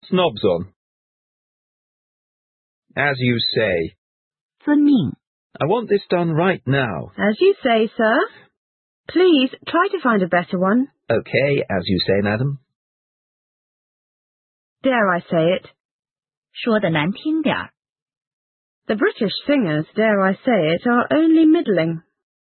snobs on. As you say. 遵命. I want this done right now. As you say, sir. Please, try to find a better one. Okay, as you say, madam. Dare I say it? 说得难听点儿. The British singers, dare I say it, are only middling.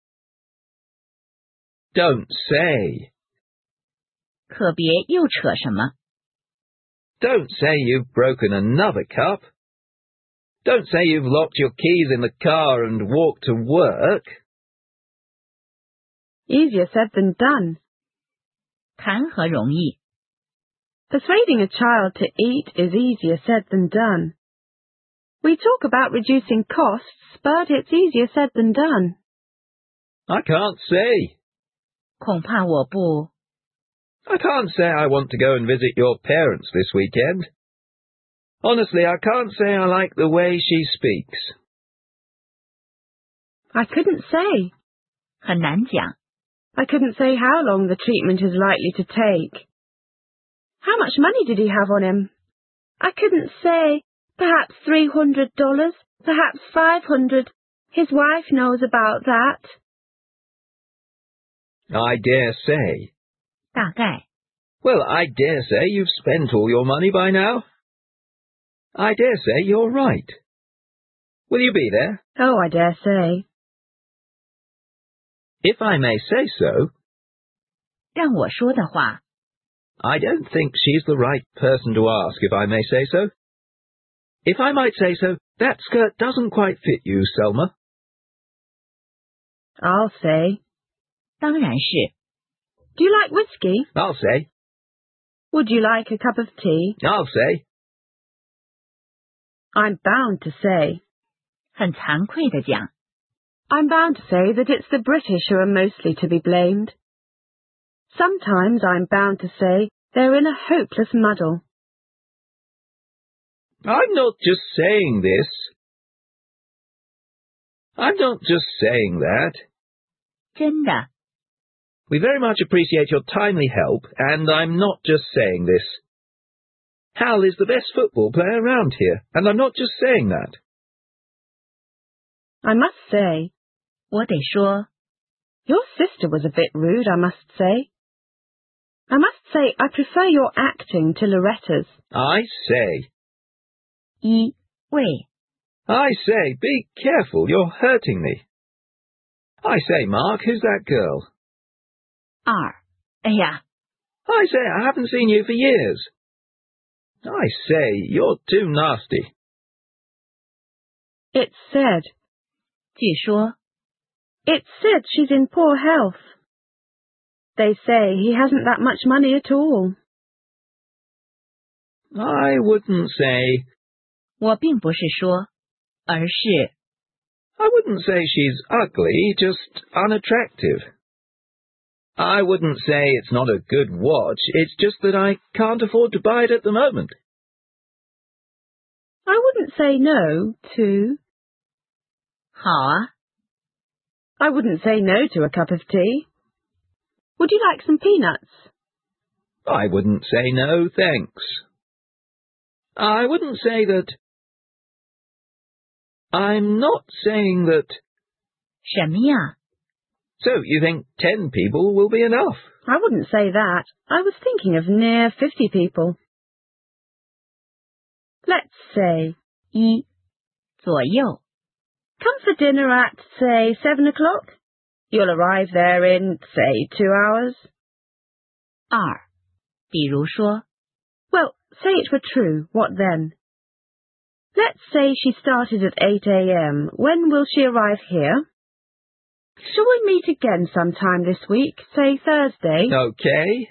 Don't say. 可别又扯什么. Don't say you've broken another cup. Don't say you've locked your keys in the car and walked to work. Easier said than done. 谈何容易. Persuading a child to eat is easier said than done. We talk about reducing costs, but it's easier said than done. I can't say. 恐怕我不. I can't say I want to go and visit your parents this weekend. Honestly, I can't say I like the way she speaks. I couldn't say. 很难讲. I couldn't say how long the treatment is likely to take. How much money did he have on him? I couldn't say. Perhaps $300, perhaps $500. His wife knows about that. I dare say. 大概. Well, I dare say you've spent all your money by now. I dare say you're right. Will you be there? Oh, I dare say. If I may say so. 让我说的话. I don't think she's the right person to ask, if I may say so. If I might say so, that skirt doesn't quite fit you, Selma. I'll say. 当然是. Do you like whiskey? I'll say. Would you like a cup of tea? I'll say. I'm bound to say. 很惭愧地讲. I'm bound to say that it's the British who are mostly to be blamed. Sometimes I'm bound to say they're in a hopeless muddle. I'm not just saying this. I'm not just saying that. 真的. We very much appreciate your timely help, and I'm not just saying this. Hal is the best football player around here, and I'm not just saying that. I must say. 我得说. Your sister was a bit rude, I must say. I must say I prefer your acting to Loretta's. I say. 一位. I say, be careful, you're hurting me. I say, Mark, who's that girl? 二. 哎呀. I say, I haven't seen you for years. I say, you're too nasty. It's said. 据说. It's said she's in poor health. They say he hasn't that much money at all. I wouldn't say. 我并不是说, 而是. I wouldn't say she's ugly, just unattractive. I wouldn't say it's not a good watch, it's just that I can't afford to buy it at the moment. I wouldn't say no to. 好啊. I wouldn't say no to a cup of tea. Would you like some peanuts? I wouldn't say no, thanks. I wouldn't say that. I'm not saying that. 什么呀? So, you think 10 people will be enough? I wouldn't say that. I was thinking of near 50 people. Let's say. 一. 左右. Come for dinner at, say, 7 o'clock. You'll arrive there in, say, 2 hours. 二. 比如说. Well, say it were true. What then? Let's say she started at 8 a.m. When will she arrive here? Shall we meet again sometime this week, say Thursday? Okay.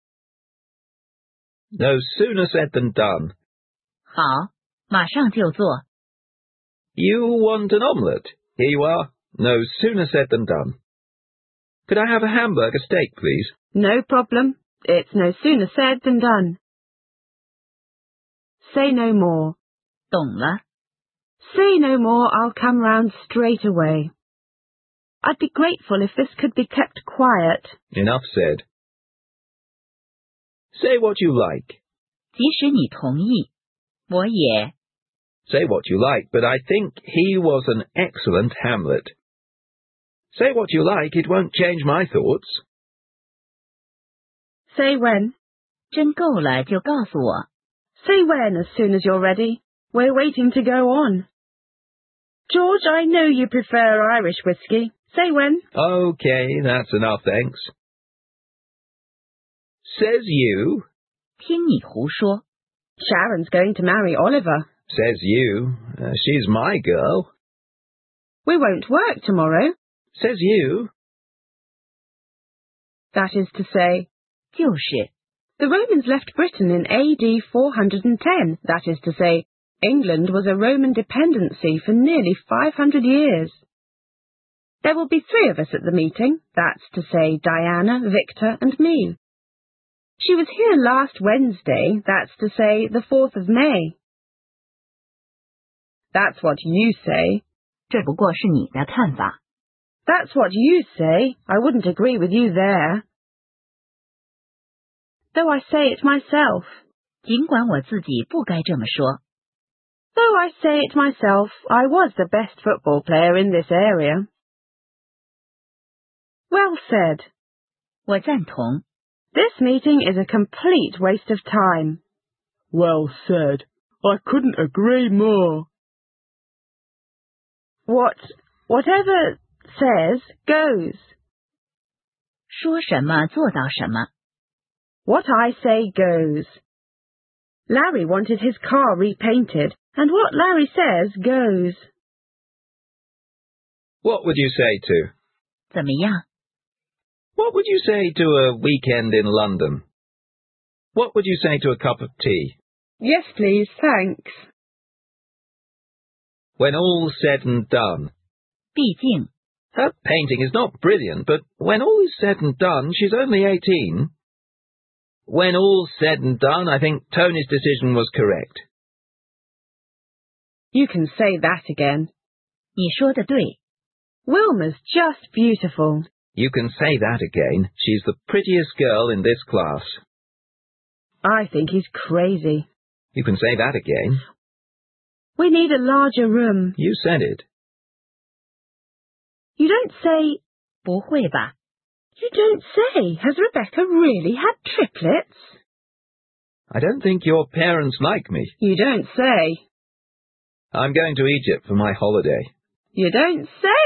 No sooner said than done. 好，马上就做. You want an omelette? Here you are. No sooner said than done. Could I have a hamburger steak, please? No problem. It's no sooner said than done. Say no more. 懂了. Say no more, I'll come round straight away. I'd be grateful if this could be kept quiet. Enough said. Say what you like. 即使你同意，我也 Say what you like, but I think he was an excellent Hamlet. Say what you like, it won't change my thoughts. Say when. 真够了就告诉我。 Say when as soon as you're ready. We're waiting to go on. George, I know you prefer Irish whiskey. Say when. Okay, that's enough, thanks. Says you. 听你胡说。 Sharon's going to marry Oliver. Says you. She's my girl. We won't work tomorrow. Says you. That is to say, 就是 the Romans left Britain in AD 410. That is to say, England was a Roman dependency for nearly 500 years. There will be 3 of us at the meeting. That's to say, Diana, Victor, and me. She was here last Wednesday. That's to say, the 4th of May. That's what you say. 这不过是你的看法。 That's what you say. I wouldn't agree with you there. Though I say it myself. 尽管我自己不该这么说。 Though I say it myself, I was the best football player in this area. Well said. 我赞同。 This meeting is a complete waste of time. Well said. I couldn't agree more. Whatever says goes. 说什么做到什么。 What I say goes. Larry wanted his car repainted, and what Larry says goes. What would you say to? 怎么样？ What would you say to a weekend in London? What would you say to a cup of tea? Yes, please, thanks. When all's said and done. 毕竟 Her painting is not brilliant, but when all is said and done, she's only 18. When all's said and done, I think Tony's decision was correct. You can say that again. 你说的对。 Wilma's just beautiful. You can say that again. She's the prettiest girl in this class. I think he's crazy. You can say that again. We need a larger room. You said it. You don't say... 不会吧？ You don't say. Has Rebecca really had triplets? I don't think your parents like me. You don't say. I'm going to Egypt for my holiday. You don't say.